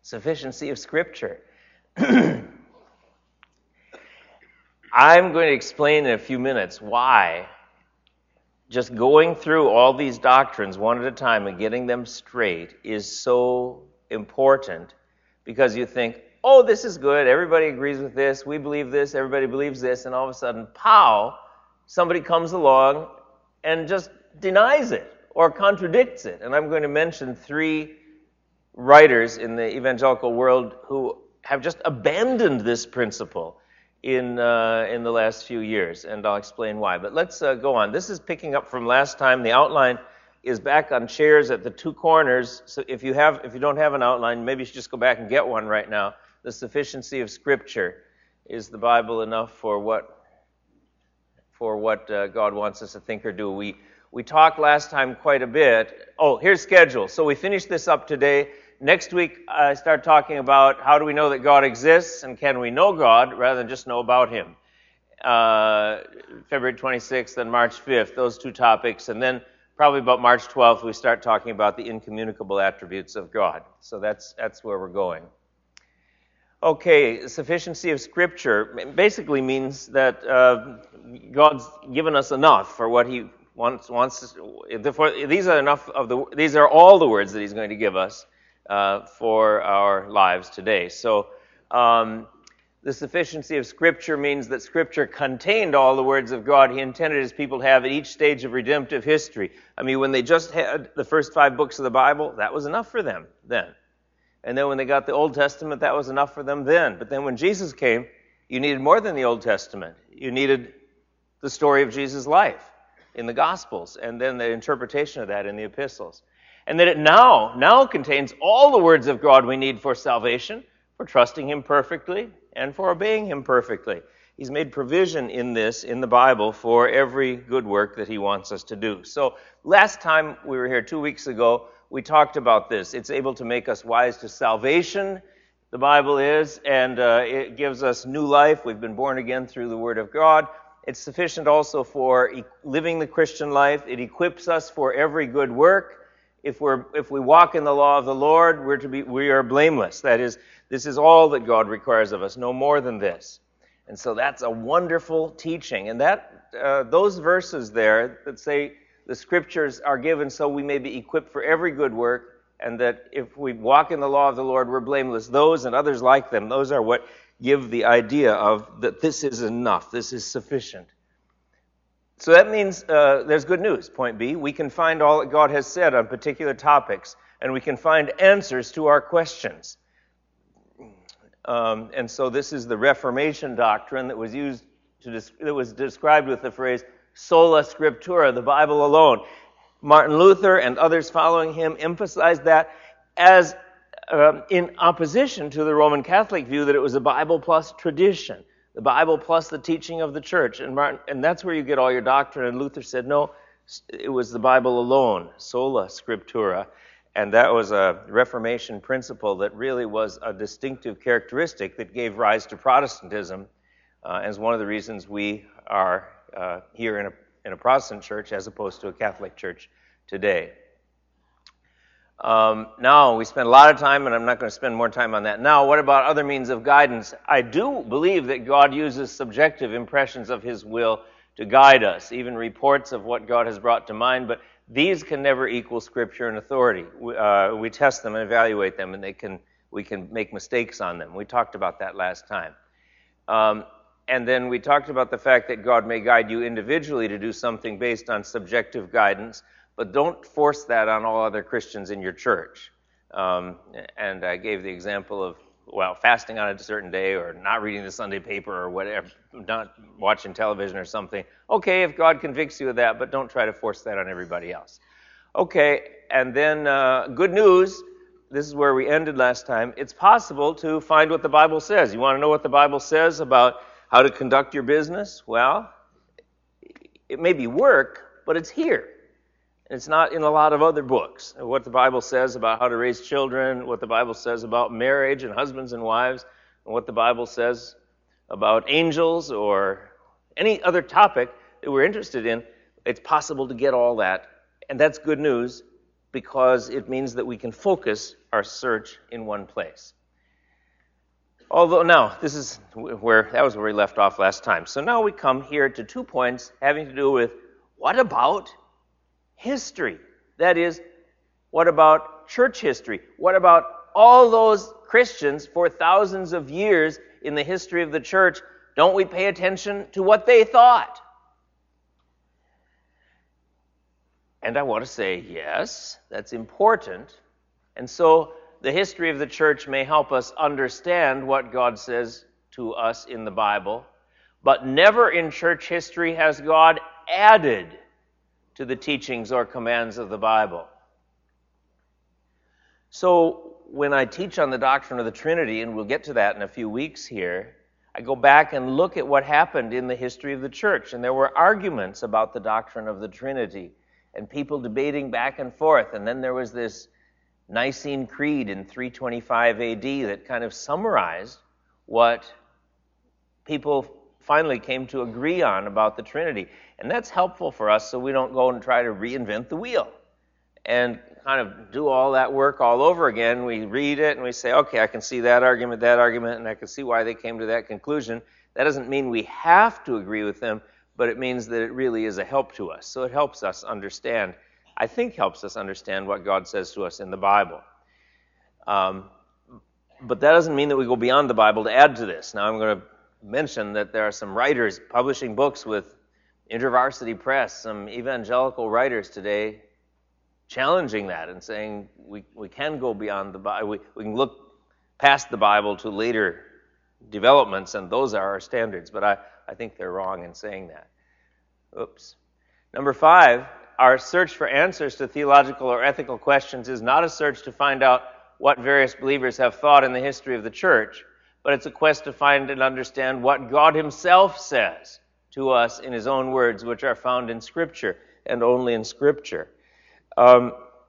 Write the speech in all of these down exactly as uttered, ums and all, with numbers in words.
Sufficiency of Scripture. I'm going to explain in a few minutes why just going through all these doctrines one at a time and getting them straight is so important, because you think, oh, this is good, everybody agrees with this, we believe this, everybody believes this, and all of a sudden, pow, somebody comes along and just denies it or contradicts it. And I'm going to mention three writers in the evangelical world who have just abandoned this principle in uh, in the last few years, and I'll explain why. But let's uh, go on. This is picking up from last time. The outline is back on chairs at the two corners. So if you have, if you don't have an outline, maybe you should just go back and get one right now. The Sufficiency of Scripture. Is the Bible enough for what for what uh, God wants us to think or do? We we talked last time quite a bit. Oh, here's schedule. So we finished this up today. Next week, I start talking about how do we know that God exists and can we know God rather than just know about Him. Uh, February twenty-sixth and March fifth, those two topics. And then probably about March twelfth, we start talking about the incommunicable attributes of God. So that's that's where we're going. Okay, sufficiency of Scripture basically means that uh, God's given us enough for what He wants. wants for, these are enough of the. These are all the words that He's going to give us Uh, for our lives today. So um, the sufficiency of Scripture means that Scripture contained all the words of God He intended His people to have at each stage of redemptive history. I mean, when they just had the first five books of the Bible, that was enough for them then. And then when they got the Old Testament, that was enough for them then. But then when Jesus came, you needed more than the Old Testament. You needed the story of Jesus' life in the Gospels, and then the interpretation of that in the epistles. And that it now, now contains all the words of God we need for salvation, for trusting Him perfectly, and for obeying Him perfectly. He's made provision in this, in the Bible, for every good work that He wants us to do. So last time we were here, two weeks ago, we talked about this. It's able to make us wise to salvation, the Bible is, and uh, it gives us new life. We've been born again through the Word of God. It's sufficient also for e- living the Christian life. It equips us for every good work. If we're if we walk in the law of the Lord, we're to be we are blameless. That is, this is all that God requires of us, no more than this. And so that's a wonderful teaching. And that uh, those verses there that say the Scriptures are given so we may be equipped for every good work, and that if we walk in the law of the Lord, we're blameless. Those and others like them, those are what give the idea of that this is enough, this is sufficient. So that means uh, there's good news. Point B, we can find all that God has said on particular topics, and we can find answers to our questions. Um, and so this is the Reformation doctrine that was used to des- that was described with the phrase sola scriptura, the Bible alone. Martin Luther and others following him emphasized that as uh, in opposition to the Roman Catholic view that it was a Bible plus tradition. The Bible plus the teaching of the church. And Martin, and that's where you get all your doctrine. And Luther said, no, it was the Bible alone, sola scriptura. And that was a Reformation principle that really was a distinctive characteristic that gave rise to Protestantism, uh, as one of the reasons we are uh, here in a, in a Protestant church as opposed to a Catholic church today. Um, now, we spend a lot of time, and I'm not going to spend more time on that now. What about other means of guidance? I do believe that God uses subjective impressions of His will to guide us, even reports of what God has brought to mind, but these can never equal Scripture and authority. We, uh, we test them and evaluate them, and they can we can make mistakes on them. We talked about that last time. Um, and then we talked about the fact that God may guide you individually to do something based on subjective guidance, but don't force that on all other Christians in your church. Um, and I gave the example of, well, fasting on a certain day or not reading the Sunday paper or whatever, not watching television or something. Okay, if God convicts you of that, but don't try to force that on everybody else. Okay, and then uh, good news, this is where we ended last time. It's possible to find what the Bible says. You want to know what the Bible says about how to conduct your business? Well, it may be work, but it's here. It's not in a lot of other books. What the Bible says about how to raise children, what the Bible says about marriage and husbands and wives, and what the Bible says about angels or any other topic that we're interested in, it's possible to get all that. And that's good news because it means that we can focus our search in one place. Although now, this is where, that was where we left off last time. So now we come here to two points having to do with, what about history? That is, what about church history? What about all those Christians for thousands of years in the history of the church? Don't we pay attention to what they thought? And I want to say, yes, that's important. And so the history of the church may help us understand what God says to us in the Bible, but never in church history has God added to the teachings or commands of the Bible. So when I teach on the doctrine of the Trinity, and we'll get to that in a few weeks here, I go back and look at what happened in the history of the church, and there were arguments about the doctrine of the Trinity, and people debating back and forth, and then there was this Nicene Creed in three twenty-five A D that kind of summarized what people finally came to agree on about the Trinity. And that's helpful for us so we don't go and try to reinvent the wheel and kind of do all that work all over again. We read it and we say, okay, I can see that argument, that argument, and I can see why they came to that conclusion. That doesn't mean we have to agree with them, but it means that it really is a help to us. So it helps us understand, I think helps us understand what God says to us in the Bible. Um, but that doesn't mean that we go beyond the Bible to add to this. Now I'm going to mention that there are some writers publishing books with InterVarsity Press, some evangelical writers today challenging that and saying we, we can go beyond the Bible. We, we can look past the Bible to later developments, and those are our standards. But I, I think they're wrong in saying that. Oops. Number five, our search for answers to theological or ethical questions is not a search to find out what various believers have thought in the history of the church, but it's a quest to find and understand what God himself says to us in his own words, which are found in Scripture and only in Scripture. Um,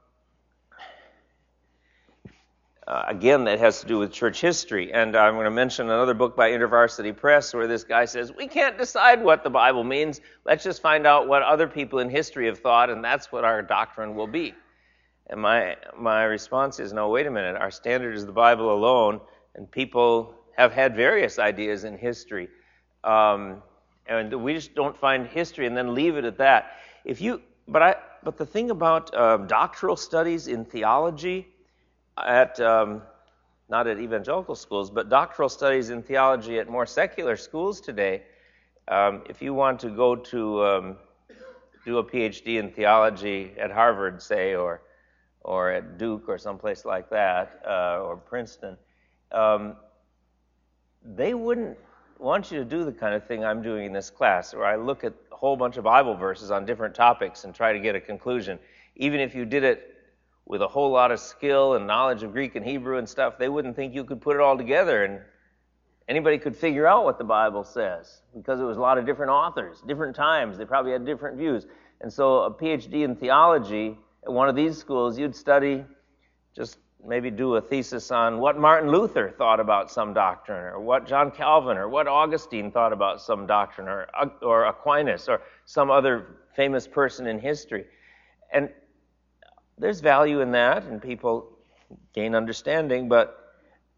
uh, again, that has to do with church history, and I'm going to mention another book by InterVarsity Press where this guy says, we can't decide what the Bible means, let's just find out what other people in history have thought, and that's what our doctrine will be. And my my response is, no, wait a minute, our standard is the Bible alone, and people have had various ideas in history, um, and we just don't find history and then leave it at that. If you, but I, but the thing about uh, doctoral studies in theology, at um, not at evangelical schools, but doctoral studies in theology at more secular schools today, um, if you want to go to um, do a P H D in theology at Harvard, say, or or at Duke or someplace like that, uh, or Princeton, um, they wouldn't want you to do the kind of thing I'm doing in this class, where I look at a whole bunch of Bible verses on different topics and try to get a conclusion. Even if you did it with a whole lot of skill and knowledge of Greek and Hebrew and stuff, they wouldn't think you could put it all together and anybody could figure out what the Bible says, because it was a lot of different authors, different times. They probably had different views. And so a P H D in theology at one of these schools, you'd study, just maybe do a thesis on what Martin Luther thought about some doctrine, or what John Calvin or what Augustine thought about some doctrine, or, or Aquinas, or some other famous person in history. And there's value in that, and people gain understanding, but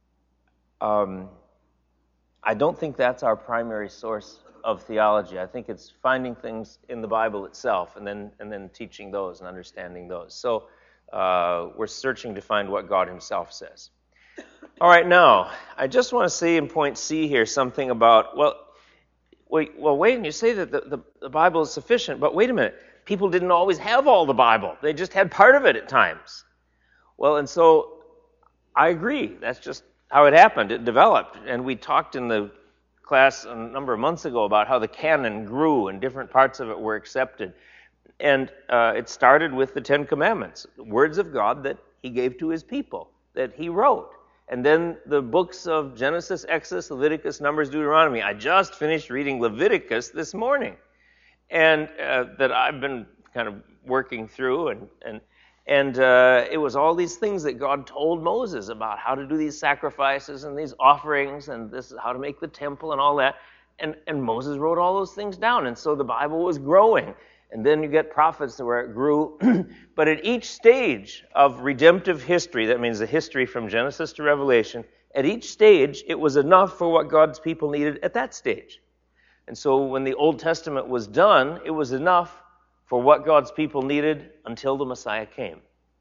um, I don't think that's our primary source of theology. I think it's finding things in the Bible itself and then and then teaching those and understanding those. So uh, we're searching to find what God himself says. All right, now, I just want to say in point C here something about, well, wait, well, wait, and you say that the, the, the Bible is sufficient, but wait a minute. People didn't always have all the Bible. They just had part of it at times. Well, and so I agree. That's just how it happened. It developed. And we talked in the class a number of months ago about how the canon grew and different parts of it were accepted. And uh, it started with the Ten Commandments, words of God that he gave to his people, that he wrote. And then the books of Genesis, Exodus, Leviticus, Numbers, Deuteronomy. I just finished reading Leviticus this morning. And uh, that I've been kind of working through, and and and uh, it was all these things that God told Moses about how to do these sacrifices and these offerings, and this is how to make the temple and all that. And and Moses wrote all those things down, and so the Bible was growing. and then you get prophets where it grew. But at each stage of redemptive history, that means the history from Genesis to Revelation, at each stage it was enough for what God's people needed at that stage. And so when the Old Testament was done, it was enough for what God's people needed until the Messiah came.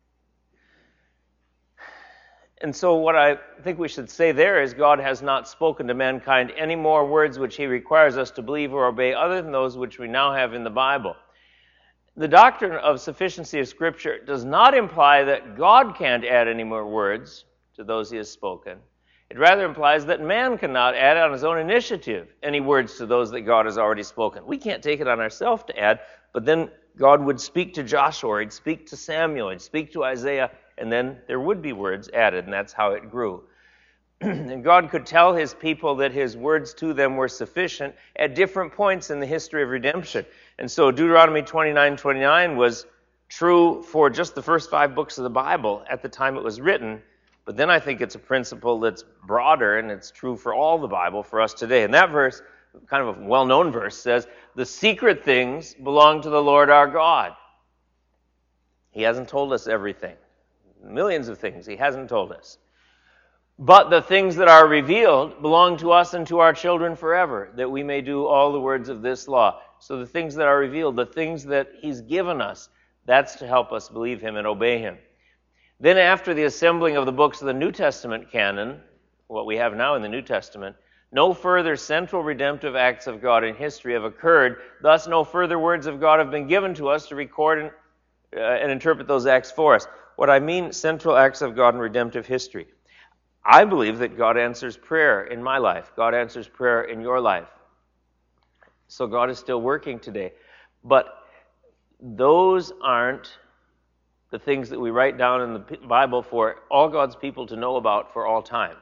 And so what I think we should say there is God has not spoken to mankind any more words which he requires us to believe or obey other than those which we now have in the Bible. The doctrine of sufficiency of Scripture does not imply that God can't add any more words to those he has spoken. It rather implies that man cannot add on his own initiative any words to those that God has already spoken. We can't take it on ourselves to add, but then God would speak to Joshua, or he'd speak to Samuel, he'd speak to Isaiah, and then there would be words added, and that's how it grew. And God could tell his people that his words to them were sufficient at different points in the history of redemption. And so Deuteronomy twenty-nine twenty-nine was true for just the first five books of the Bible at the time it was written. But then I think it's a principle that's broader, and it's true for all the Bible for us today. And that verse, kind of a well-known verse, says, the secret things belong to the Lord our God. He hasn't told us everything. Millions of things he hasn't told us. But the things that are revealed belong to us and to our children forever, that we may do all the words of this law. So the things that are revealed, the things that he's given us, that's to help us believe him and obey him. Then after the assembling of the books of the New Testament canon, what we have now in the New Testament, no further central redemptive acts of God in history have occurred. Thus, no further words of God have been given to us to record and, uh, and interpret those acts for us. What I mean, central acts of God in redemptive history. I believe that God answers prayer in my life. God answers prayer in your life. So God is still working today. But those aren't the things that we write down in the Bible for all God's people to know about for all time.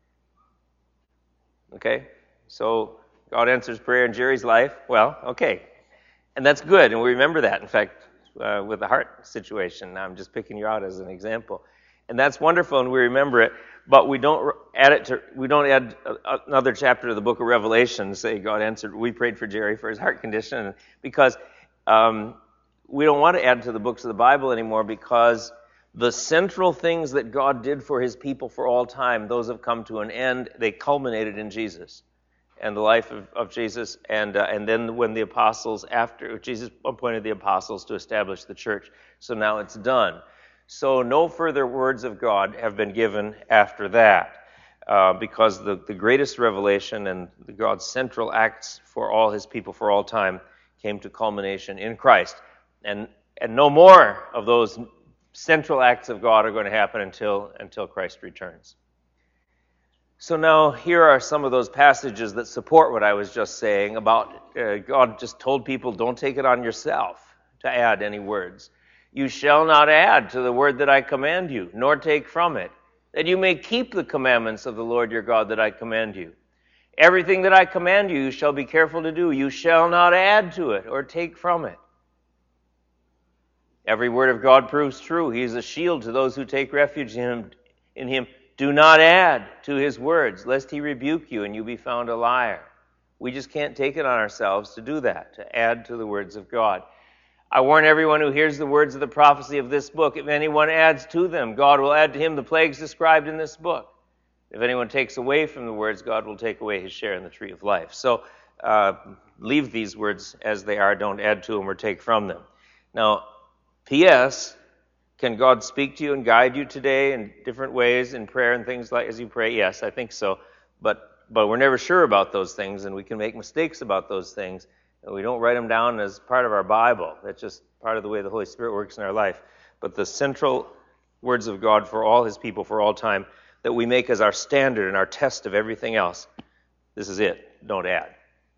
Okay? So God answers prayer in Jerry's life. Well, okay. And that's good, and we remember that. In fact, uh, with the heart situation, I'm just picking you out as an example. And that's wonderful, and we remember it, but we don't add it to, we don't add a, another chapter to the book of Revelation and say God answered, we prayed for Jerry for his heart condition, because um, we don't want to add to the books of the Bible anymore, because the central things that God did for his people for all time, those have come to an end. They culminated in Jesus and the life of, of Jesus. And uh, and then when the apostles, after Jesus appointed the apostles to establish the church. So now it's done. So no further words of God have been given after that, uh, because the, the greatest revelation and the God's central acts for all his people for all time came to culmination in Christ. And and no more of those central acts of God are going to happen until until Christ returns. So now here are some of those passages that support what I was just saying about uh, God just told people, don't take it on yourself to add any words. You shall not add to the word that I command you, nor take from it, that you may keep the commandments of the Lord your God that I command you. Everything that I command you, you shall be careful to do. You shall not add to it or take from it. Every word of God proves true. He is a shield to those who take refuge in him. In him. Do not add to his words, lest he rebuke you and you be found a liar. We just can't take it on ourselves to do that, to add to the words of God. I warn everyone who hears the words of the prophecy of this book, if anyone adds to them, God will add to him the plagues described in this book. If anyone takes away from the words, God will take away his share in the tree of life. So uh, leave these words as they are. Don't add to them or take from them. Now, P S, can God speak to you and guide you today in different ways in prayer and things like as you pray? Yes, I think so. But but we're never sure about those things, and we can make mistakes about those things, and we don't write them down as part of our Bible. That's just part of the way the Holy Spirit works in our life. But the central words of God for all his people for all time that we make as our standard and our test of everything else, this is it. Don't add.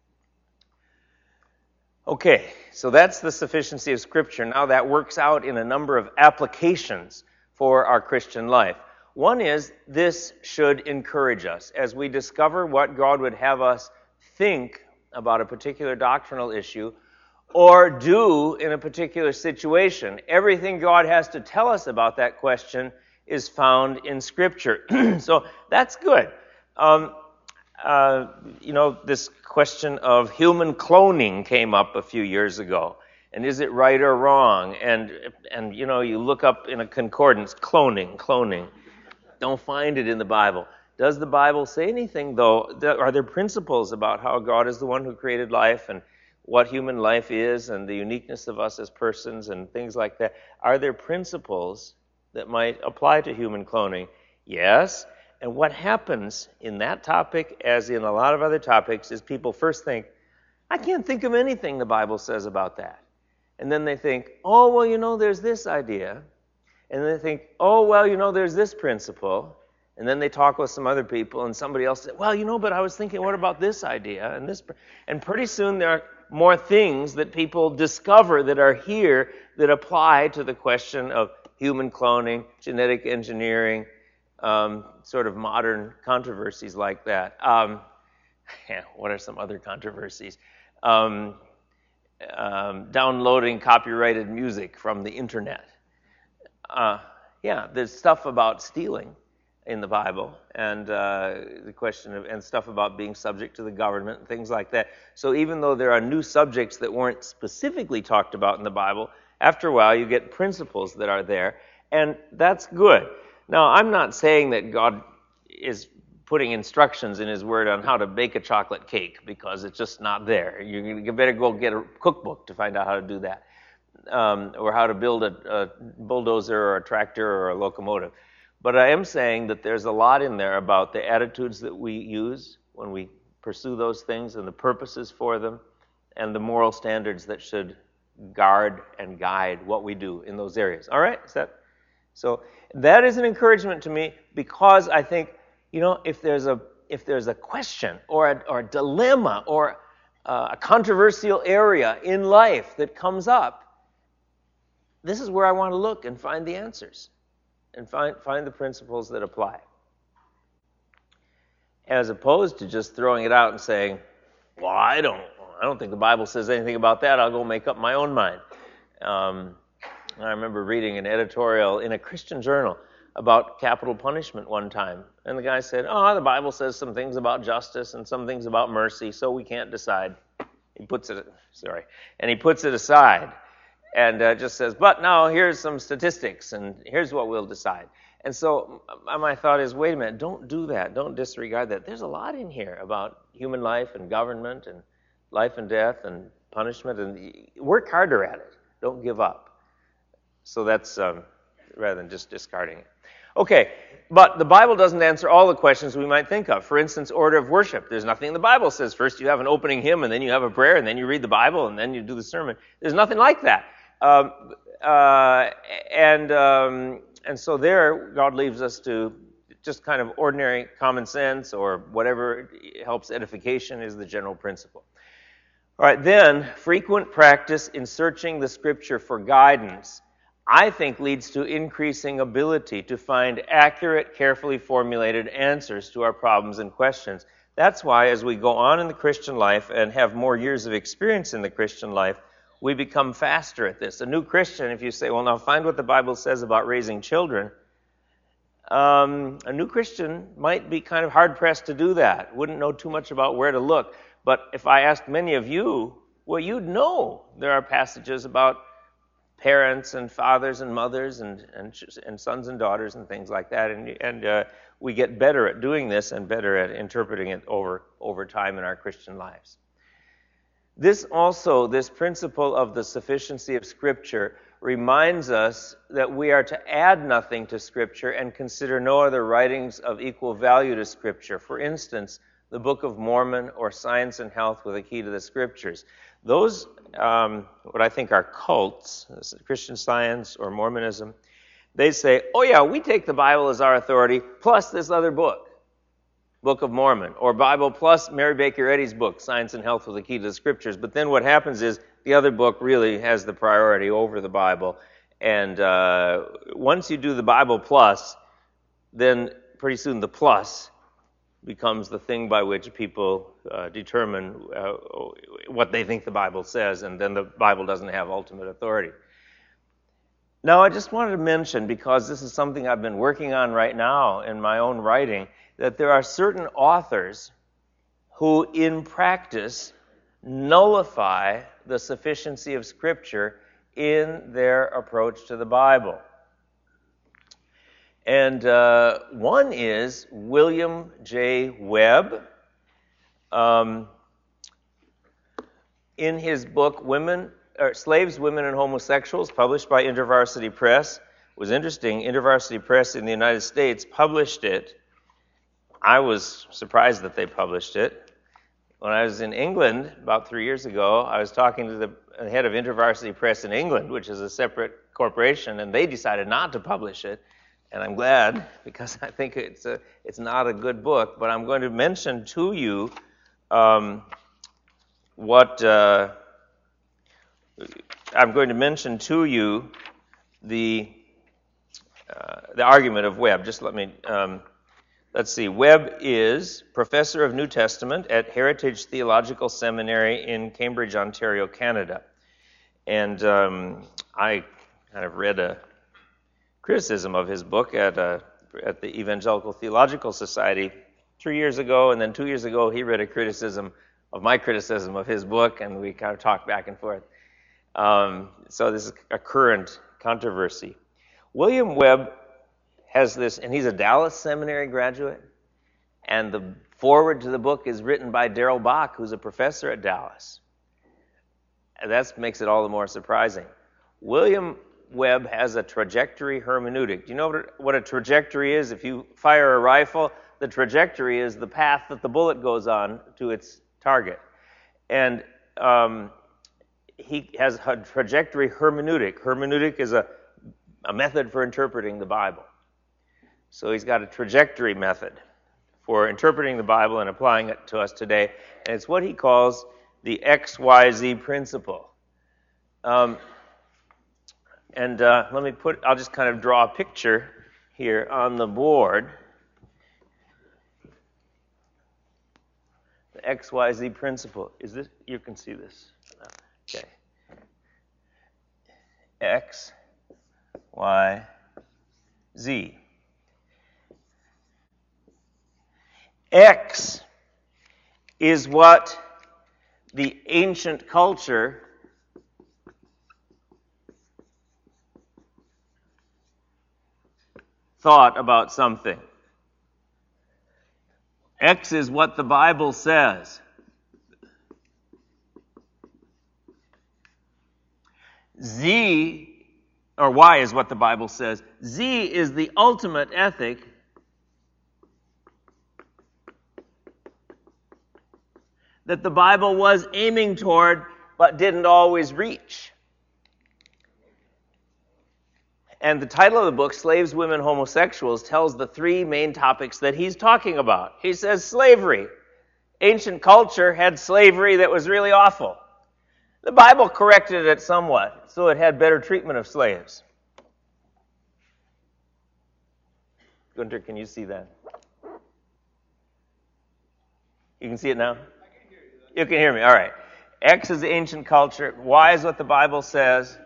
Okay, so that's the sufficiency of Scripture. Now that works out in a number of applications for our Christian life. One is, this should encourage us. As we discover what God would have us think about a particular doctrinal issue or do in a particular situation, everything God has to tell us about that question is found in Scripture. So that's good. Um, Uh, you know, this question of human cloning came up a few years ago. And is it right or wrong? And, and you know, you look up in a concordance, cloning, cloning. Don't find it in the Bible. Does the Bible say anything, though? Are there principles about how God is the one who created life and what human life is and the uniqueness of us as persons and things like that? Are there principles that might apply to human cloning? Yes. And what happens in that topic, as in a lot of other topics, is people first think, I can't think of anything the Bible says about that. And then they think, oh, well, you know, there's this idea. And then they think, oh, well, you know, there's this principle. And then they talk with some other people, and somebody else says, well, you know, but I was thinking, what about this idea? And this, and pretty soon there are more things that people discover that are here that apply to the question of human cloning, genetic engineering, um, sort of modern controversies like that. Um, yeah, what are some other controversies? Um, um, downloading copyrighted music from the internet. Uh, yeah, there's stuff about stealing in the Bible, and uh, the question of and stuff about being subject to the government and things like that. So even though there are new subjects that weren't specifically talked about in the Bible, after a while you get principles that are there, and that's good. Now, I'm not saying that God is putting instructions in His Word on how to bake a chocolate cake, because it's just not there. You better go get a cookbook to find out how to do that, um, or how to build a, a bulldozer or a tractor or a locomotive. But I am saying that there's a lot in there about the attitudes that we use when we pursue those things and the purposes for them and the moral standards that should guard and guide what we do in those areas. All right? Is that so? That is an encouragement to me, because I think, you know, if there's a if there's a question or a, or a dilemma or uh, a controversial area in life that comes up, this is where I want to look and find the answers. And find find the principles that apply. As opposed to just throwing it out and saying, well, I don't I don't think the Bible says anything about that. I'll go make up my own mind. Um, I remember reading an editorial in a Christian journal about capital punishment one time. And the guy said, oh, the Bible says some things about justice and some things about mercy, so we can't decide. He puts it, sorry, and he puts it aside. And uh, just says, but now here's some statistics, and here's what we'll decide. And so my thought is, wait a minute, don't do that. Don't disregard that. There's a lot in here about human life and government and life and death and punishment, and work harder at it. Don't give up. So that's um, rather than just discarding it. Okay, but the Bible doesn't answer all the questions we might think of. For instance, order of worship. There's nothing in the Bible says first you have an opening hymn, and then you have a prayer, and then you read the Bible, and then you do the sermon. There's nothing like that. Um, uh, and um, and so there, God leaves us to just kind of ordinary common sense, or whatever helps edification is the general principle. All right, then, frequent practice in searching the Scripture for guidance, I think, leads to increasing ability to find accurate, carefully formulated answers to our problems and questions. That's why, as we go on in the Christian life and have more years of experience in the Christian life, we become faster at this. A new Christian, if you say, well, now find what the Bible says about raising children, um, a new Christian might be kind of hard-pressed to do that, wouldn't know too much about where to look. But if I asked many of you, well, you'd know there are passages about parents and fathers and mothers and and, and sons and daughters and things like that, and and uh, we get better at doing this and better at interpreting it over over time in our Christian lives. This also, this principle of the sufficiency of Scripture reminds us that we are to add nothing to Scripture and consider no other writings of equal value to Scripture. For instance, the Book of Mormon or Science and Health with a Key to the Scriptures. Those, um, what I think are cults, Christian Science or Mormonism, they say, oh yeah, we take the Bible as our authority plus this other book. Book of Mormon, or Bible plus Mary Baker Eddy's book, Science and Health with a Key to the Scriptures. But then what happens is the other book really has the priority over the Bible. And uh, once you do the Bible plus, then pretty soon the plus becomes the thing by which people uh, determine uh, what they think the Bible says, and then the Bible doesn't have ultimate authority. Now, I just wanted to mention, because this is something I've been working on right now in my own writing, that there are certain authors who, in practice, nullify the sufficiency of Scripture in their approach to the Bible. And uh, one is William J. Webb. Um, in his book, Women, or Slaves, Women, and Homosexuals, published by InterVarsity Press. It was interesting. InterVarsity Press in the United States published it. I was surprised that they published it. When I was in England about three years ago, I was talking to the head of InterVarsity Press in England, which is a separate corporation, and they decided not to publish it. And I'm glad, because I think it's a, it's not a good book. But I'm going to mention to you um, what uh, I'm going to mention to you the uh, the argument of Webb. Just let me. Um, Let's see, Webb is professor of New Testament at Heritage Theological Seminary in Cambridge, Ontario, Canada. And um, I kind of read a criticism of his book at, a, at the Evangelical Theological Society three years ago, and then two years ago he read a criticism of my criticism of his book, and we kind of talked back and forth. Um, so this is a current controversy. William Webb has this, and he's a Dallas Seminary graduate, and the foreword to the book is written by Darrell Bock, who's a professor at Dallas. And that makes it all the more surprising. William Webb has a trajectory hermeneutic. Do you know what a trajectory is? If you fire a rifle, the trajectory is the path that the bullet goes on to its target. And um, he has a trajectory hermeneutic. Hermeneutic is a, a method for interpreting the Bible. So he's got a trajectory method for interpreting the Bible and applying it to us today. And it's what he calls the X Y Z principle. Um, and uh, let me put, I'll just kind of draw a picture here on the board. The X Y Z principle. Is this, you can see this. Okay. X, Y, Z. X is what the ancient culture thought about something. X is what the Bible says. Z, or Y is what the Bible says. Z is the ultimate ethic that the Bible was aiming toward, but didn't always reach. And the title of the book, Slaves, Women, Homosexuals, tells the three main topics that he's talking about. He says slavery. Ancient culture had slavery that was really awful. The Bible corrected it somewhat, so it had better treatment of slaves. Gunter, can you see that? You can see it now? You can hear me. All right. X is the ancient culture. Y is what the Bible says.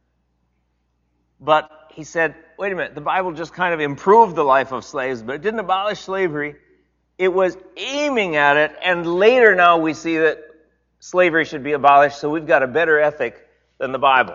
But he said, wait a minute, the Bible just kind of improved the life of slaves, but it didn't abolish slavery. It was aiming at it, and later now we see that slavery should be abolished, so we've got a better ethic than the Bible.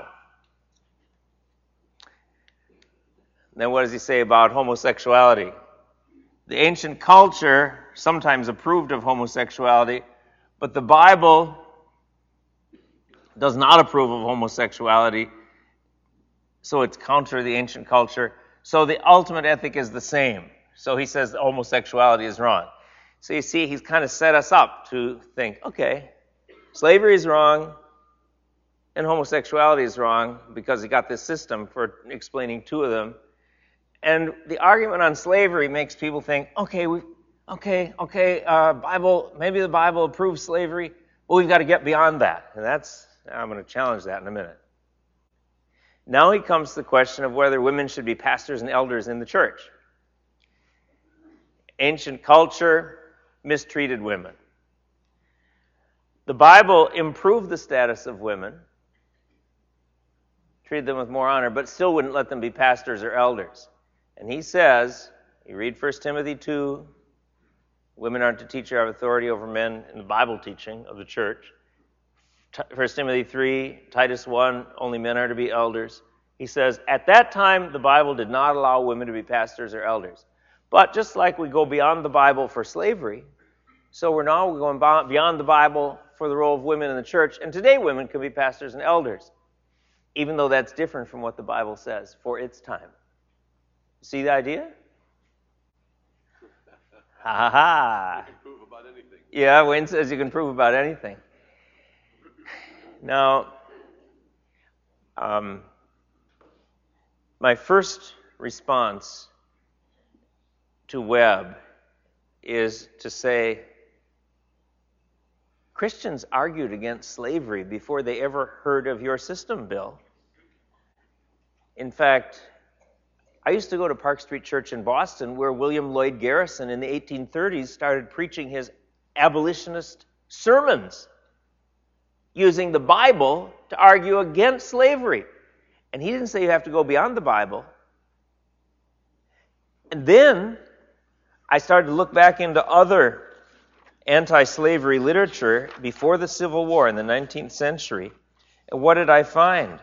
Then what does he say about homosexuality? The ancient culture sometimes approved of homosexuality, but the Bible does not approve of homosexuality, so it's counter to the ancient culture. So the ultimate ethic is the same. So he says that homosexuality is wrong. So you see, he's kind of set us up to think, okay, slavery is wrong, and homosexuality is wrong, because he got this system for explaining two of them. And the argument on slavery makes people think, okay, we Okay, okay, uh, Bible, maybe the Bible approves slavery, but we've got to get beyond that. And that's, I'm going to challenge that in a minute. Now he comes to the question of whether women should be pastors and elders in the church. Ancient culture mistreated women. The Bible improved the status of women, treated them with more honor, but still wouldn't let them be pastors or elders. And he says, you read First Timothy two, women aren't to teach or have authority over men in the Bible teaching of the church. First Timothy three, Titus one, only men are to be elders. He says, at that time, the Bible did not allow women to be pastors or elders. But just like we go beyond the Bible for slavery, so we're now going beyond the Bible for the role of women in the church. And today, women can be pastors and elders, even though that's different from what the Bible says for its time. See the idea? Ha ha ha. You can prove about anything. Yeah, Wayne says you can prove about anything. Now, um, my first response to Webb is to say, Christians argued against slavery before they ever heard of your system, Bill. In fact, I used to go to Park Street Church in Boston, where William Lloyd Garrison in the eighteen thirties started preaching his abolitionist sermons, using the Bible to argue against slavery. And he didn't say you have to go beyond the Bible. And then I started to look back into other anti-slavery literature before the Civil War in the nineteenth century. And what did I find?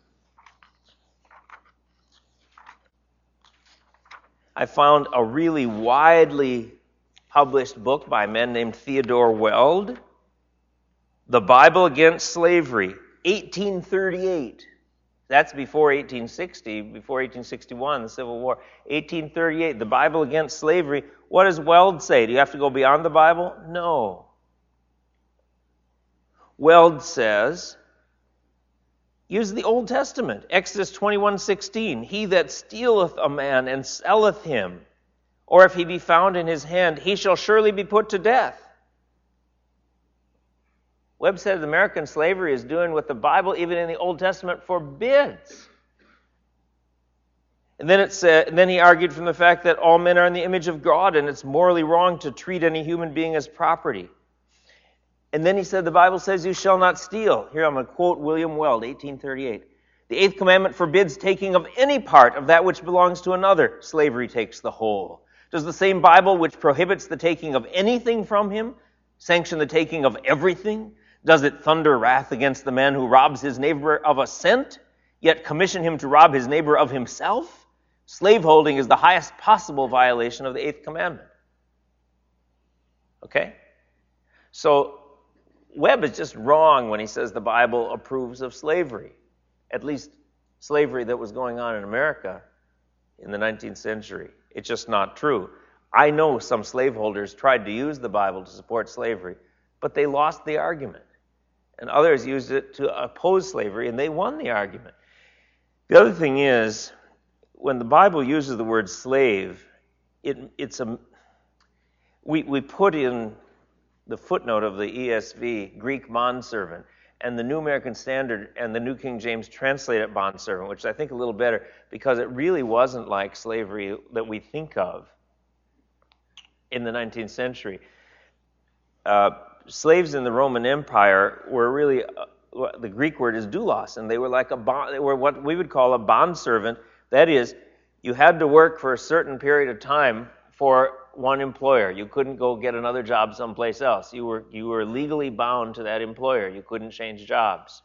I found a really widely published book by a man named Theodore Weld, The Bible Against Slavery, eighteen thirty-eight. That's before eighteen sixty, before eighteen sixty-one, the Civil War. eighteen thirty-eight, The Bible Against Slavery. What does Weld say? Do you have to go beyond the Bible? No. Weld says, use the Old Testament. Exodus twenty-one sixteen, he that stealeth a man and selleth him, or if he be found in his hand, he shall surely be put to death. Webb said American slavery is doing what the Bible, even in the Old Testament, forbids. And then it said, and then he argued from the fact that all men are in the image of God, and it's morally wrong to treat any human being as property. And then he said the Bible says you shall not steal. Here I'm going to quote William Weld, eighteen thirty-eight. The eighth commandment forbids taking of any part of that which belongs to another. Slavery takes the whole. Does the same Bible which prohibits the taking of anything from him sanction the taking of everything? Does it thunder wrath against the man who robs his neighbor of a cent, yet commission him to rob his neighbor of himself? Slaveholding is the highest possible violation of the eighth commandment. Okay? So, Webb is just wrong when he says the Bible approves of slavery, at least slavery that was going on in America in the nineteenth century. It's just not true. I know some slaveholders tried to use the Bible to support slavery, but they lost the argument. And others used it to oppose slavery, and they won the argument. The other thing is, when the Bible uses the word slave, it, it's a we we put in the footnote of the E S V, Greek bondservant, and the New American Standard and the New King James translate it bondservant, which I think a little better, because it really wasn't like slavery that we think of in the nineteenth century. Uh, slaves in the Roman Empire were really, uh, the Greek word is doulos, and they were like a bond, they were what we would call a bondservant. That is, you had to work for a certain period of time for one employer. You couldn't go get another job someplace else. You were you were legally bound to that employer. You couldn't change jobs.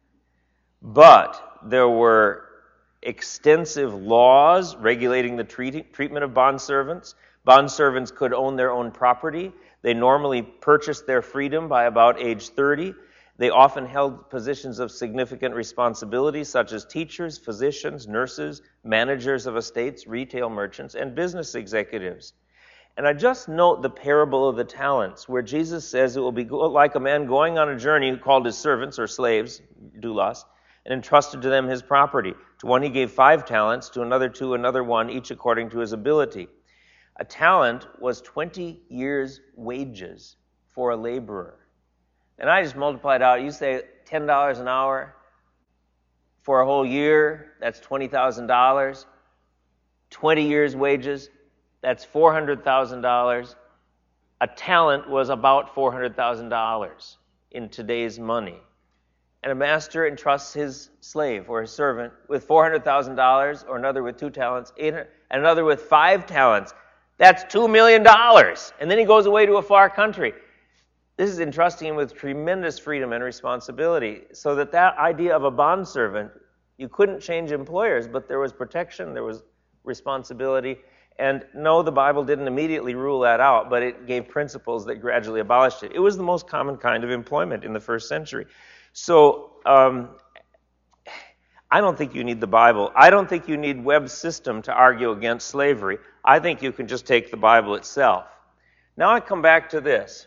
But there were extensive laws regulating the treat, treatment of bondservants. Bondservants could own their own property. They normally purchased their freedom by about age thirty. They often held positions of significant responsibility, such as teachers, physicians, nurses, managers of estates, retail merchants, and business executives. And I just note the parable of the talents, where Jesus says it will be like a man going on a journey who called his servants, or slaves, doulos, and entrusted to them his property. To one he gave five talents, to another two, another one, each according to his ability. A talent was twenty years' wages for a laborer. And I just multiplied out, you say ten dollars an hour for a whole year, that's twenty thousand dollars. twenty years' wages, that's four hundred thousand dollars. A talent was about four hundred thousand dollars in today's money. And a master entrusts his slave or his servant with four hundred thousand dollars, or another with two talents, eight hundred, and another with five talents. That's two million dollars. And then he goes away to a far country. This is entrusting him with tremendous freedom and responsibility, so that that idea of a bondservant, you couldn't change employers, but there was protection, there was responsibility. And no, the Bible didn't immediately rule that out, but it gave principles that gradually abolished it. It was the most common kind of employment in the first century. So um, I don't think you need the Bible. I don't think you need Webb's system to argue against slavery. I think you can just take the Bible itself. Now I come back to this.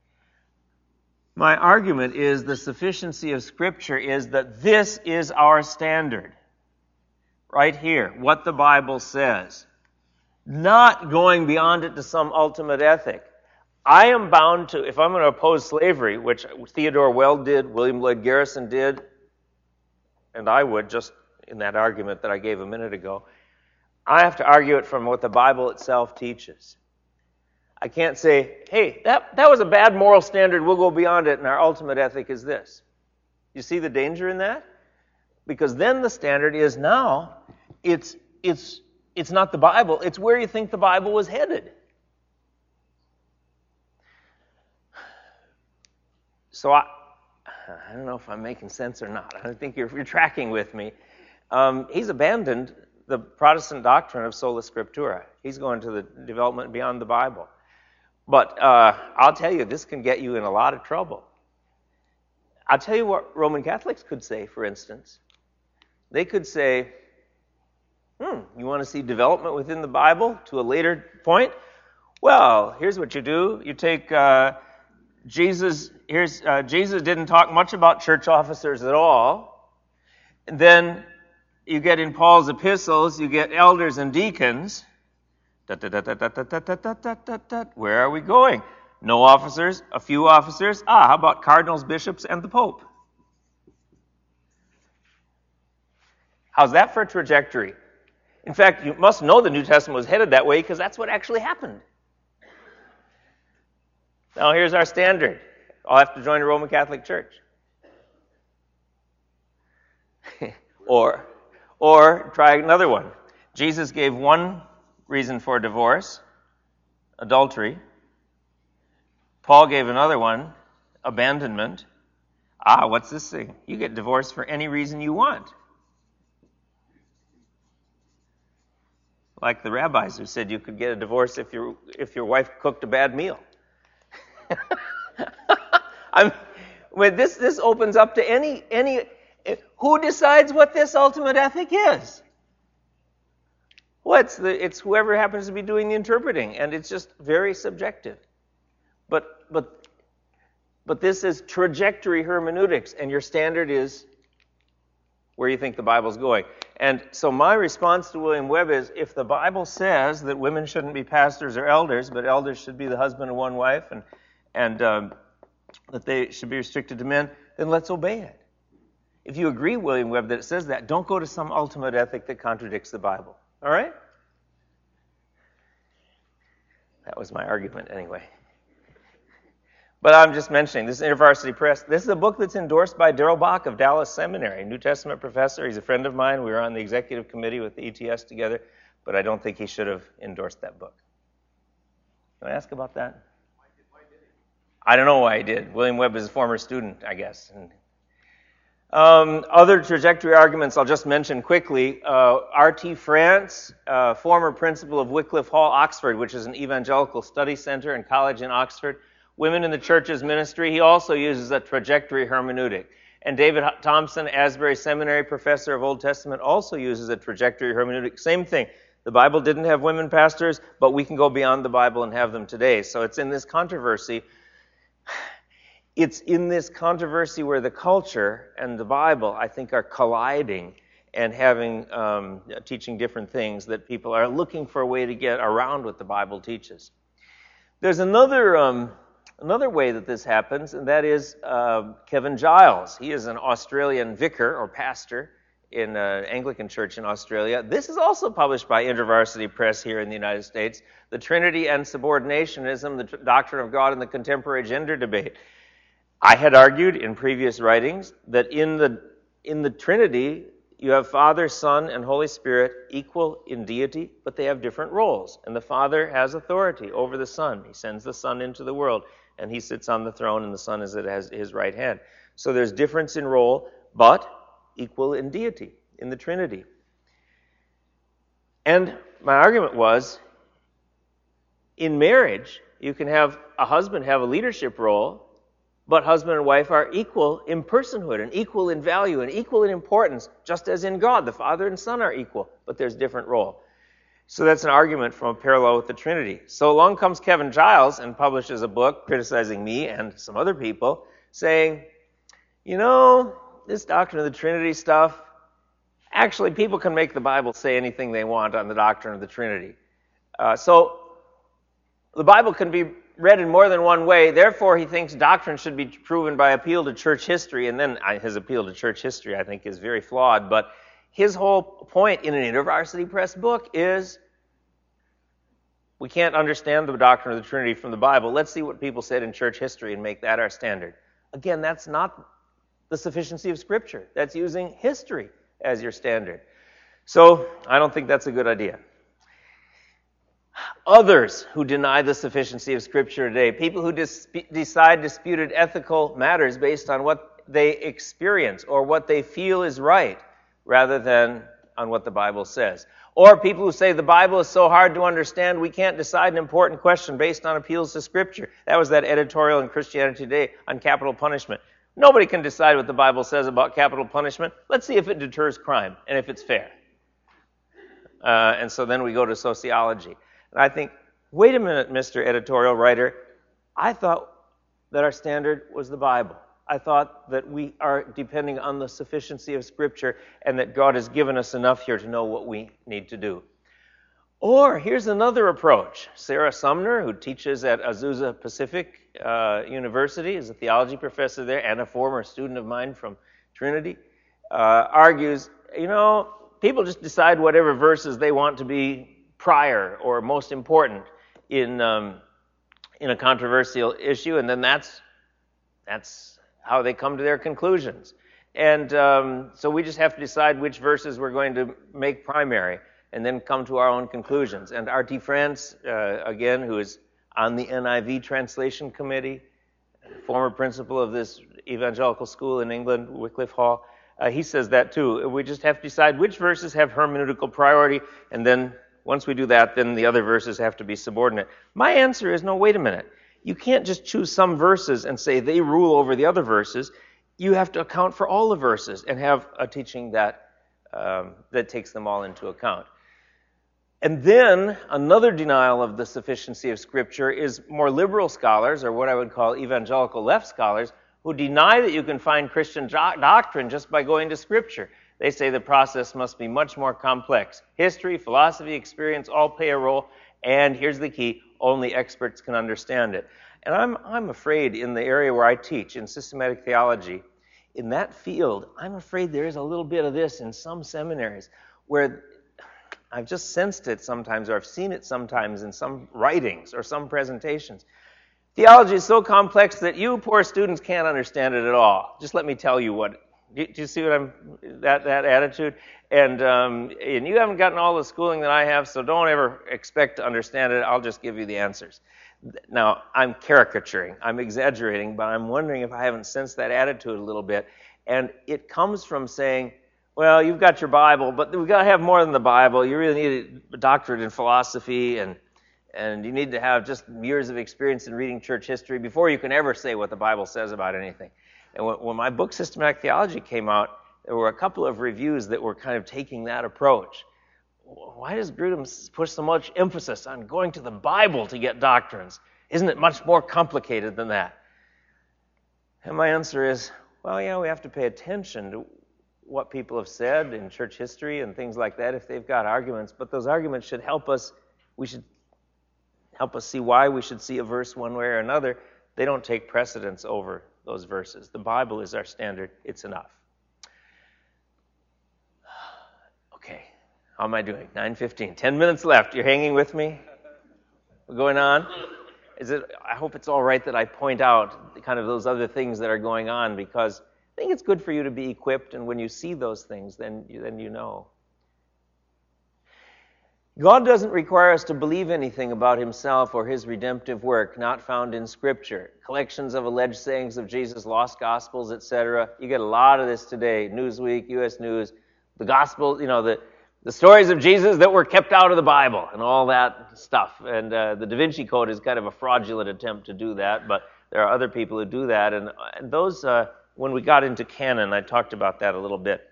My argument is the sufficiency of Scripture is that this is our standard. Right here, what the Bible says. Not going beyond it to some ultimate ethic. I am bound to, if I'm going to oppose slavery, which Theodore Weld did, William Lloyd Garrison did, and I would, just in that argument that I gave a minute ago, I have to argue it from what the Bible itself teaches. I can't say, hey, that, that was a bad moral standard, we'll go beyond it, and our ultimate ethic is this. You see the danger in that? Because then the standard is now, it's it's it's not the Bible, it's where you think the Bible was headed. So I, I don't know if I'm making sense or not. I don't think you're, you're tracking with me. Um, he's abandoned the Protestant doctrine of sola scriptura. He's going to the development beyond the Bible. But uh, I'll tell you, this can get you in a lot of trouble. I'll tell you what Roman Catholics could say, for instance. They could say, hmm, you want to see development within the Bible to a later point? Well, here's what you do. You take uh, Jesus, here's uh, Jesus didn't talk much about church officers at all. And then you get in Paul's epistles, you get elders and deacons. Da, da, da, da, da, da, da, da, da, da, da. Where are we going? No officers, a few officers. Ah, how about cardinals, bishops, and the Pope? How's that for a trajectory? In fact, you must know the New Testament was headed that way because that's what actually happened. Now here's our standard. I'll have to join a Roman Catholic Church. or, or try another one. Jesus gave one reason for divorce, adultery. Paul gave another one, abandonment. Ah, what's this thing? You get divorced for any reason you want. Like the rabbis who said you could get a divorce if your if your wife cooked a bad meal. I'm, when this this opens up to any any who decides what this ultimate ethic is? Well, it's the it's whoever happens to be doing the interpreting, and it's just very subjective. But but but this is trajectory hermeneutics, and your standard is where you think the Bible's going. And so my response to William Webb is, if the Bible says that women shouldn't be pastors or elders, but elders should be the husband of one wife, and and um, that they should be restricted to men, then let's obey it. If you agree, William Webb, that it says that, don't go to some ultimate ethic that contradicts the Bible. All right? That was my argument anyway. But I'm just mentioning, this is InterVarsity Press. This is a book that's endorsed by Darrell Bock of Dallas Seminary, New Testament professor. He's a friend of mine. We were on the executive committee with the E T S together, but I don't think he should have endorsed that book. Can I ask about that? Why did, why did he? I don't know why he did. William Webb is a former student, I guess. And, um, other trajectory arguments I'll just mention quickly. Uh, R T France, uh, former principal of Wycliffe Hall, Oxford, which is an evangelical study center and college in Oxford. Women in the Church's ministry, he also uses a trajectory hermeneutic. And David Thompson, Asbury Seminary professor of Old Testament, also uses a trajectory hermeneutic. Same thing. The Bible didn't have women pastors, but we can go beyond the Bible and have them today. So it's in this controversy. It's in this controversy where the culture and the Bible, I think, are colliding and having um, teaching different things that people are looking for a way to get around what the Bible teaches. There's another... Um, Another way that this happens, and that is uh, Kevin Giles. He is an Australian vicar or pastor in an Anglican church in Australia. This is also published by InterVarsity Press here in the United States. The Trinity and Subordinationism, the tr- Doctrine of God in the Contemporary Gender Debate. I had argued in previous writings that in the in the Trinity, you have Father, Son, and Holy Spirit equal in deity, but they have different roles. And the Father has authority over the Son. He sends the Son into the world, and he sits on the throne, and the Son is at his right hand. So there's difference in role, but equal in deity, in the Trinity. And my argument was, in marriage, you can have a husband have a leadership role, but husband and wife are equal in personhood and equal in value and equal in importance, just as in God. The Father and Son are equal, but there's different role. So that's an argument from a parallel with the Trinity. So along comes Kevin Giles and publishes a book criticizing me and some other people, saying, you know, this doctrine of the Trinity stuff, actually people can make the Bible say anything they want on the doctrine of the Trinity. Uh, so the Bible can be read in more than one way. Therefore, he thinks doctrine should be proven by appeal to church history. And then his appeal to church history, I think, is very flawed. But his whole point in an InterVarsity Press book is we can't understand the doctrine of the Trinity from the Bible. Let's see what people said in church history and make that our standard. Again, that's not the sufficiency of Scripture. That's using history as your standard. So I don't think that's a good idea. Others who deny the sufficiency of Scripture today, people who dis- decide disputed ethical matters based on what they experience or what they feel is right, rather than on what the Bible says. Or people who say the Bible is so hard to understand we can't decide an important question based on appeals to Scripture. That was that editorial in Christianity Today on capital punishment. Nobody can decide what the Bible says about capital punishment. Let's see if it deters crime and if it's fair. Uh, and so then we go to sociology. And I think, wait a minute, Mister Editorial Writer, I thought that our standard was the Bible. I thought that we are depending on the sufficiency of Scripture and that God has given us enough here to know what we need to do. Or here's another approach. Sarah Sumner, who teaches at Azusa Pacific uh, University, is a theology professor there and a former student of mine from Trinity, uh, argues, you know, people just decide whatever verses they want to be prior or most important in um, in a controversial issue, and then that's that's how they come to their conclusions. And um, so we just have to decide which verses we're going to make primary, and then come to our own conclusions. And R T France, uh, again, who is on the N I V translation committee, former principal of this evangelical school in England, Wycliffe Hall, uh, he says that too. We just have to decide which verses have hermeneutical priority, and then once we do that, then the other verses have to be subordinate. My answer is, no, wait a minute. You can't just choose some verses and say they rule over the other verses. You have to account for all the verses and have a teaching that um, that takes them all into account. And then another denial of the sufficiency of Scripture is more liberal scholars, or what I would call evangelical left scholars, who deny that you can find Christian do- doctrine just by going to Scripture. They say the process must be much more complex. History, philosophy, experience all play a role, and here's the key, only experts can understand it. And I'm I'm afraid in the area where I teach, in systematic theology, in that field, I'm afraid there is a little bit of this in some seminaries, where I've just sensed it sometimes, or I've seen it sometimes in some writings or some presentations. Theology is so complex that you poor students can't understand it at all. Just let me tell you what. Do you see what I'm, that, that attitude? And, um, and you haven't gotten all the schooling that I have, so don't ever expect to understand it. I'll just give you the answers. Now, I'm caricaturing, I'm exaggerating, but I'm wondering if I haven't sensed that attitude a little bit. And it comes from saying, well, you've got your Bible, but we've got to have more than the Bible. You really need a doctorate in philosophy, and and you need to have just years of experience in reading church history before you can ever say what the Bible says about anything. And when my book, Systematic Theology, came out, there were a couple of reviews that were kind of taking that approach. Why does Grudem push so much emphasis on going to the Bible to get doctrines? Isn't it much more complicated than that? And my answer is, well, yeah, we have to pay attention to what people have said in church history and things like that if they've got arguments, but those arguments should help us, we should help us see why we should see a verse one way or another. They don't take precedence over those verses. The Bible is our standard. It's enough. Okay, how am I doing? nine fifteen. Ten minutes left. You're hanging with me? We're going on? Is it? I hope it's all right that I point out kind of those other things that are going on, because I think it's good for you to be equipped, and when you see those things, then you, then you know. God doesn't require us to believe anything about himself or his redemptive work not found in Scripture. Collections of alleged sayings of Jesus, lost gospels, et cetera. You get a lot of this today. Newsweek, U S News, the gospel, you know, the, the stories of Jesus that were kept out of the Bible and all that stuff. And uh, the Da Vinci Code is kind of a fraudulent attempt to do that, but there are other people who do that. And, and those, uh, when we got into canon, I talked about that a little bit.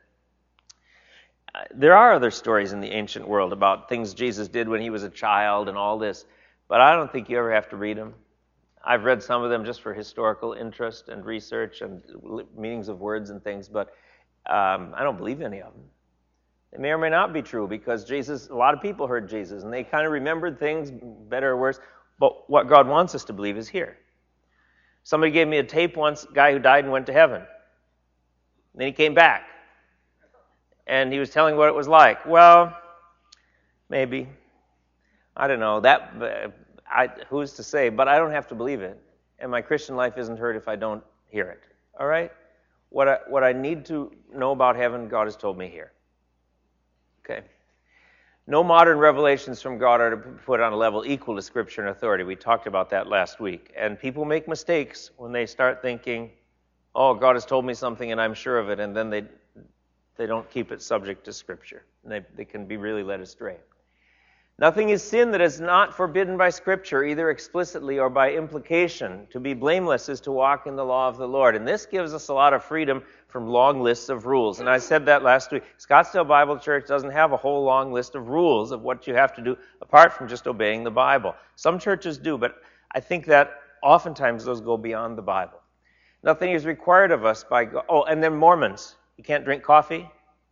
There are other stories in the ancient world about things Jesus did when he was a child and all this, but I don't think you ever have to read them. I've read some of them just for historical interest and research and meanings of words and things, but um, I don't believe any of them. They may or may not be true because Jesus, a lot of people heard Jesus and they kind of remembered things, better or worse, but what God wants us to believe is here. Somebody gave me a tape once, a guy who died and went to heaven. Then he came back. And he was telling what it was like. Well, maybe. I don't know. That uh, I, who's to say? But I don't have to believe it. And my Christian life isn't hurt if I don't hear it. All right? What I, what I need to know about heaven, God has told me here. Okay. No modern revelations from God are to be put on a level equal to Scripture and authority. We talked about that last week. And people make mistakes when they start thinking, oh, God has told me something and I'm sure of it, and then they... They don't keep it subject to Scripture. They, they can be really led astray. Nothing is sin that is not forbidden by Scripture, either explicitly or by implication. To be blameless is to walk in the law of the Lord. And this gives us a lot of freedom from long lists of rules. And I said that last week. Scottsdale Bible Church doesn't have a whole long list of rules of what you have to do apart from just obeying the Bible. Some churches do, but I think that oftentimes those go beyond the Bible. Nothing is required of us by God. Oh, and then Mormons. You can't drink coffee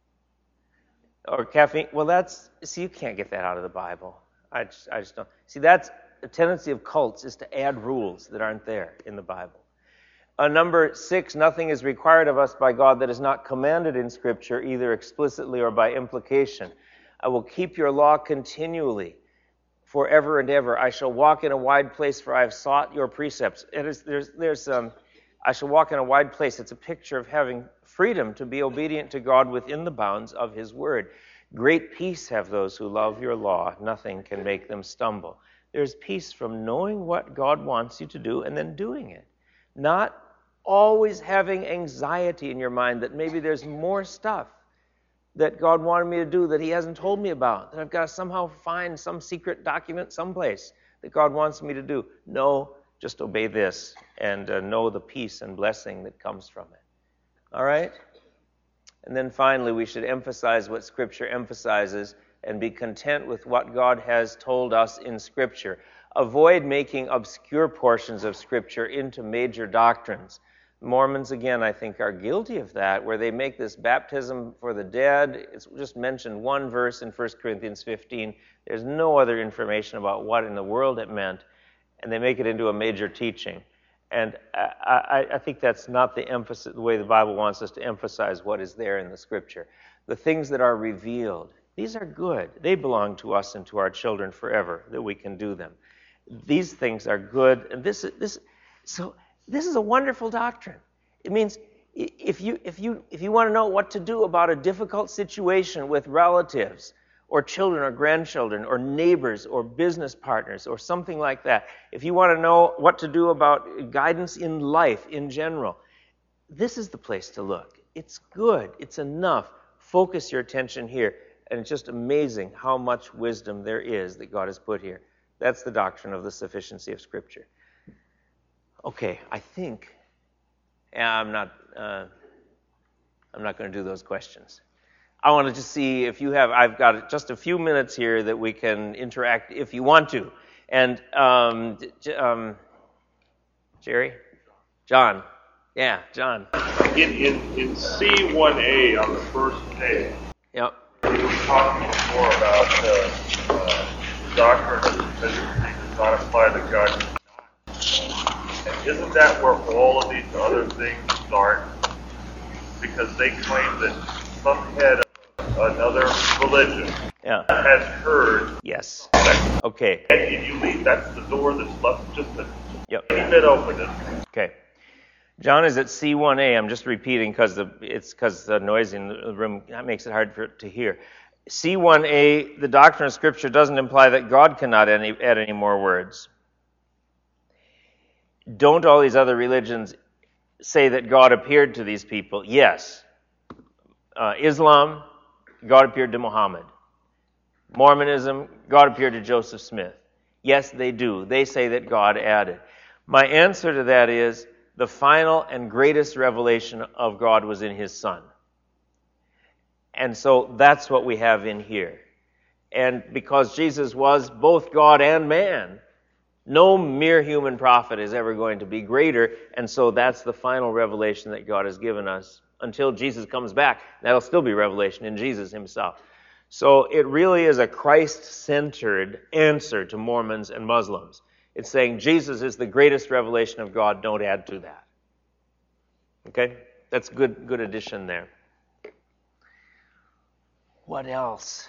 or caffeine. Well, that's, see, you can't get that out of the Bible. I just, I just don't. See, that's the tendency of cults is to add rules that aren't there in the Bible. Uh, number six, nothing is required of us by God that is not commanded in Scripture, either explicitly or by implication. I will keep your law continually, forever and ever. I shall walk in a wide place, for I have sought your precepts. It is, there's, there's, um, I shall walk in a wide place. It's a picture of having freedom to be obedient to God within the bounds of His Word. Great peace have those who love your law. Nothing can make them stumble. There's peace from knowing what God wants you to do and then doing it. Not always having anxiety in your mind that maybe there's more stuff that God wanted me to do that He hasn't told me about, that I've got to somehow find some secret document someplace that God wants me to do. No, just obey this and uh, know the peace and blessing that comes from it. All right? And then finally, we should emphasize what Scripture emphasizes and be content with what God has told us in Scripture. Avoid making obscure portions of Scripture into major doctrines. Mormons, again, I think, are guilty of that, where they make this baptism for the dead. It's just mentioned one verse in First Corinthians fifteen. There's no other information about what in the world it meant, and they make it into a major teaching. And I, I, I think that's not the emphasis, the way the Bible wants us to emphasize what is there in the Scripture. The things that are revealed, these are good. They belong to us and to our children forever, that we can do them. These things are good, and this, this, so this is a wonderful doctrine. It means if you, if you, if you want to know what to do about a difficult situation with relatives, or children or grandchildren or neighbors or business partners or something like that. If you want to know what to do about guidance in life in general, this is the place to look. It's good. It's enough. Focus your attention here. And it's just amazing how much wisdom there is that God has put here. That's the doctrine of the sufficiency of Scripture. Okay, I think yeah, I'm not. Uh, I'm not going to do those questions. I wanted to see if you have, I've got just a few minutes here that we can interact if you want to. And, um, um, Jerry? John. Yeah, John. In, in, in C one A on the first page, yep. we were talking before about uh, uh, doctrine of sufficiency does not apply to God. And isn't that where all of these other things start? Because they claim that some head of another religion yeah. has heard. Yes. That, okay. And you leave, that's the door that's left just a yep. bit open. Okay. John is at C one A. I'm just repeating because it's because the noise in the room that makes it hard for it to hear. C one A, the doctrine of Scripture doesn't imply that God cannot any, add any more words. Don't all these other religions say that God appeared to these people? Yes. Uh, Islam, God appeared to Muhammad. Mormonism, God appeared to Joseph Smith. Yes, they do. They say that God added. My answer to that is the final and greatest revelation of God was in His Son. And so that's what we have in here. And because Jesus was both God and man, no mere human prophet is ever going to be greater, and so that's the final revelation that God has given us until Jesus comes back. That'll still be revelation in Jesus Himself. So it really is a Christ-centered answer to Mormons and Muslims. It's saying Jesus is the greatest revelation of God. Don't add to that. Okay? That's good, good addition there. What else?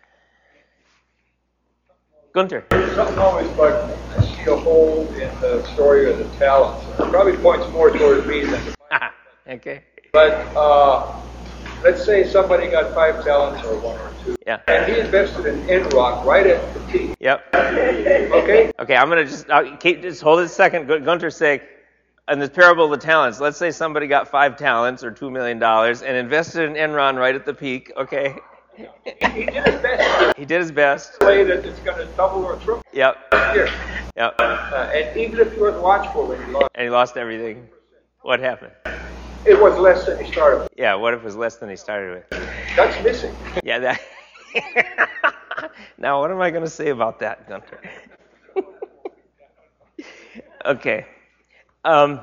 Gunther. Something always bugs me. I see a hole in the story of the talents. It probably points more towards me than the Okay. But uh, let's say somebody got five talents or one or two. Yeah. And he invested in Enrock right at the peak. Yep. Okay? Okay, I'm going to just, I'll keep, just hold it a second. Gunter's saying, in the parable of the talents, let's say somebody got five talents or two million dollars and invested in Enron right at the peak, okay? He did his best. He did his best. Way that it's going to double or triple. Yep. Here. Yep. Uh, and even if you were watchful when he lost, And he lost everything. What happened? it was less than he started with. Yeah, what if it was less than he started with? That's missing. Yeah, that. Now, what am I going to say about that, Gunter? Okay. Um,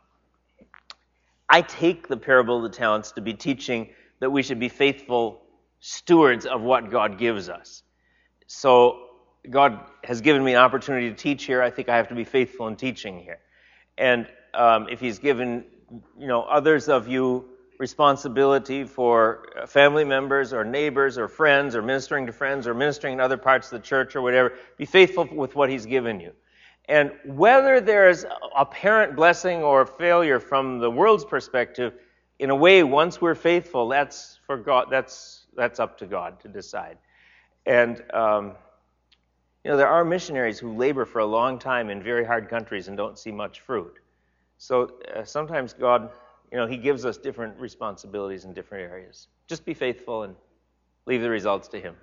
I take the parable of the talents to be teaching that we should be faithful stewards of what God gives us. So God has given me an opportunity to teach here. I think I have to be faithful in teaching here. And um, if He's given, you know, others of you responsibility for family members or neighbors or friends or ministering to friends or ministering in other parts of the church or whatever, be faithful with what He's given you. And whether there's apparent blessing or failure from the world's perspective, in a way, once we're faithful, that's for God. That's that's up to God to decide. And um, you know, there are missionaries who labor for a long time in very hard countries and don't see much fruit. So uh, sometimes God, you know, He gives us different responsibilities in different areas. Just be faithful and leave the results to Him.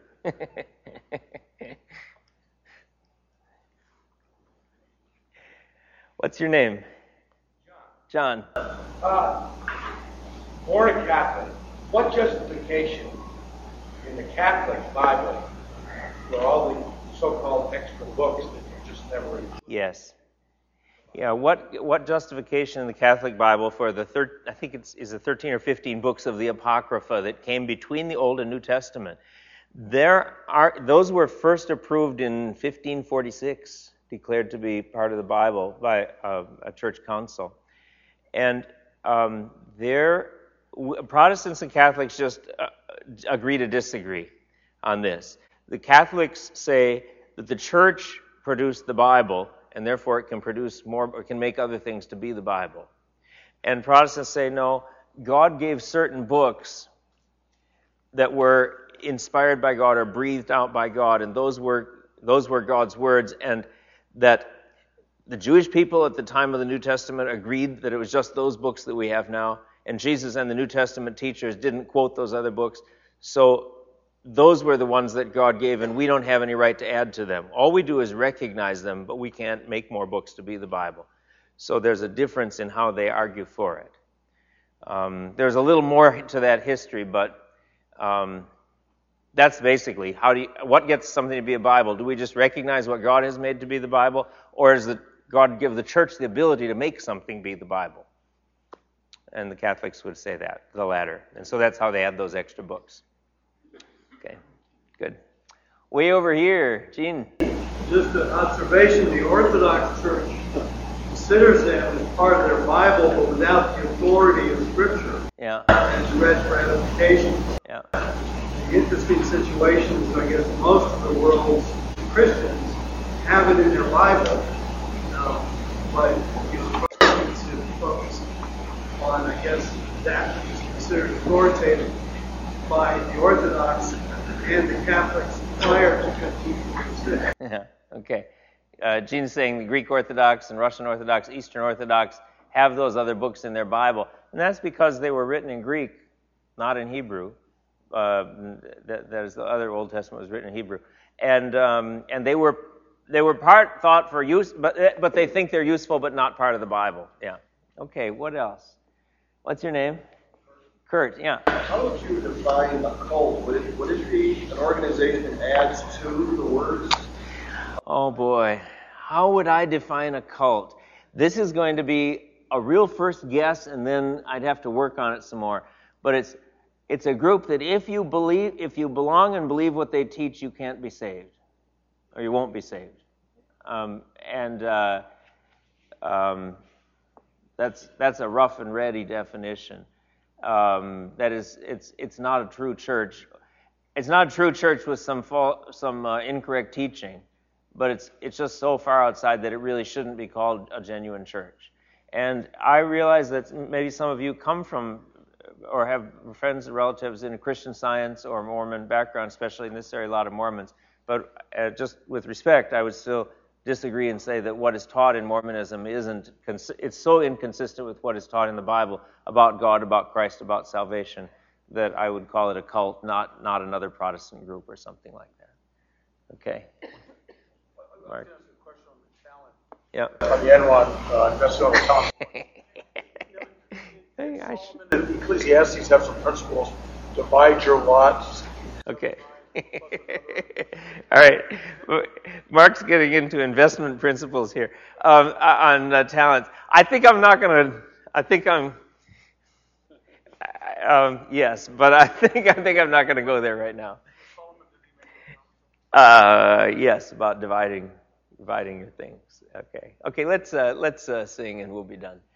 What's your name? John. John. Uh, born a Catholic. What justification in the Catholic Bible for all the so-called extra books that you just never read? Yes. Yeah. What what justification in the Catholic Bible for the thir- I think it's is the thirteen or fifteen books of the Apocrypha that came between the Old and New Testament? There are those were first approved in fifteen forty-six. Declared to be part of the Bible by uh, a church council. And um, there, w- Protestants and Catholics just uh, agree to disagree on this. The Catholics say that the church produced the Bible, and therefore it can produce more, or can make other things to be the Bible. And Protestants say, no, God gave certain books that were inspired by God or breathed out by God, and those were those were God's words, and that the Jewish people at the time of the New Testament agreed that it was just those books that we have now, and Jesus and the New Testament teachers didn't quote those other books, so those were the ones that God gave, and we don't have any right to add to them. All we do is recognize them, but we can't make more books to be the Bible. So there's a difference in how they argue for it. Um, there's a little more to that history, but um, that's basically how do you, what gets something to be a Bible? Do we just recognize what God has made to be the Bible, or does the, God give the church the ability to make something be the Bible? And the Catholics would say that, the latter. And so that's how they add those extra books. Okay, good. Way over here, Gene. Just an observation, the Orthodox Church considers them as part of their Bible, but without the authority of Scripture. Yeah. And to rest ratification. Yeah. The interesting situation is, I guess, most of the world's Christians have it in their Bible, you know, but you're supposed to focus guess that is considered authoritative by the Orthodox and the Catholics prior to fifteen forty-six. Yeah, okay. Uh, Gene's saying the Greek Orthodox and Russian Orthodox, Eastern Orthodox have those other books in their Bible. And that's because they were written in Greek, not in Hebrew. Uh, that, that is, the other Old Testament was written in Hebrew. And um, and they were they were part thought for use, but but they think they're useful, but not part of the Bible. Yeah. Okay, what else? What's your name? Kurt, yeah. How would you define a cult? Would it, would it be an organization that adds to the words? Oh boy, how would I define a cult? This is going to be a real first guess, and then I'd have to work on it some more. But it's it's a group that if you believe, if you belong and believe what they teach, you can't be saved, or you won't be saved. Um, and uh, um, that's that's a rough and ready definition. Um, that is, it's it's not a true church. It's not a true church with some fault, some uh, incorrect teaching, but it's it's just so far outside that it really shouldn't be called a genuine church. And I realize that maybe some of you come from or have friends and relatives in Christian Science or Mormon background, especially in this area, a lot of Mormons. But uh, just with respect, I would still disagree and say that what is taught in Mormonism isn't, cons- it's so inconsistent with what is taught in the Bible about God, about Christ, about salvation, that I would call it a cult, not not another Protestant group or something like that. Okay. Mark. Yeah. On the N one, uh, invested over time. Hey, I should... The Ecclesiastes have some principles. Divide your lots. Okay. All right. Mark's getting into investment principles here um, on uh, talents. I think I'm not going to. I think I'm. Um, yes, but I think I think I'm not going to go there right now. Uh, yes, about dividing dividing your things. Okay. Okay. Let's uh, let's uh, sing and we'll be done.